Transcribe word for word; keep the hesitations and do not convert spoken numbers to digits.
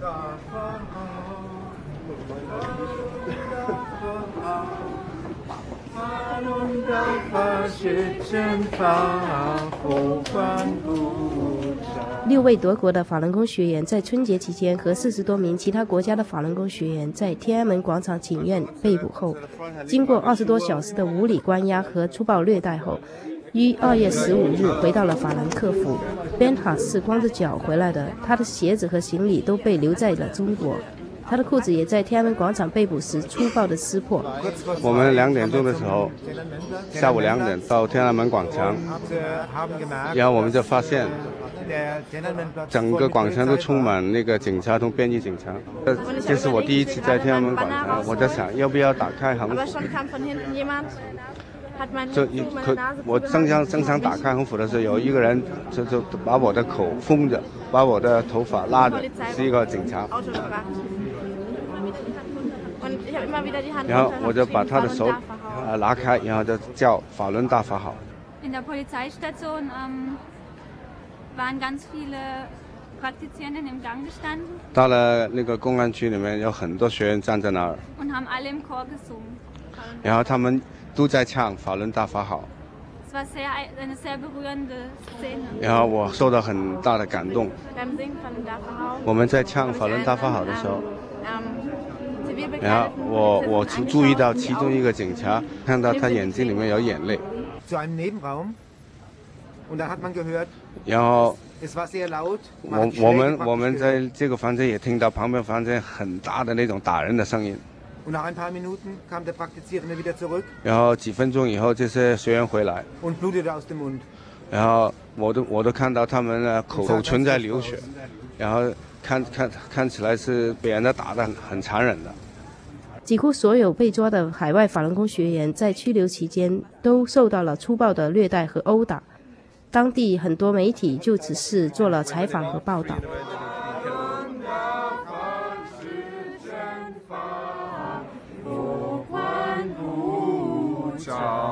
六位德国的法轮功学员在春节期间和四十多名其他国家的法轮功学员在天安门广场请愿被捕后，经过二十多小时的无理关押和粗暴虐待后，于二月十五日回到了法兰克福。Bernhard 是光着脚回来的，他的鞋子和行李都被留在了中国。他的裤子也在天安门广场被捕时粗暴地撕破。 我们两点钟的时候，下午两点到天安门广场，然后我们就发现整个广场都充满那个警察同便衣警察。这这是我第一次在天安门广场，我在想要不要打开横幅。这一可我正想正想打开横幅的时候，有一个人就就把我的口封着，把我的头发拉着，是一个警察。然后我就把他的手呃拿开，然后就叫法轮大法好。 In der Polizeistation ähm, waren ganz viele Praktizierenden im Gang gestanden. 到了那个公安区里面，有很多学员站在那儿。 Und haben alle im Chor gesungen. 然后他们都在唱法轮大法好。 Es war sehr, eine sehr berührende Szene. 然后我受到很大的感动。 Beim Singen von大法好。 我们在唱法轮大法好的时候。然后我我注意到其中一个警察，看到他眼睛里面有眼泪。然后我我们我们在这个房间也听到旁边房间很大的那种打人的声音。然后几分钟以后，这些学员回来。然后我都我都看到他们的口口唇在流血，然后看看看起来是被人家打得很很残忍的。 几乎所有被抓的海外法轮功学员在拘留期间都受到了粗暴的虐待和殴打，当地很多媒体就此事做了采访和报道。 不管不着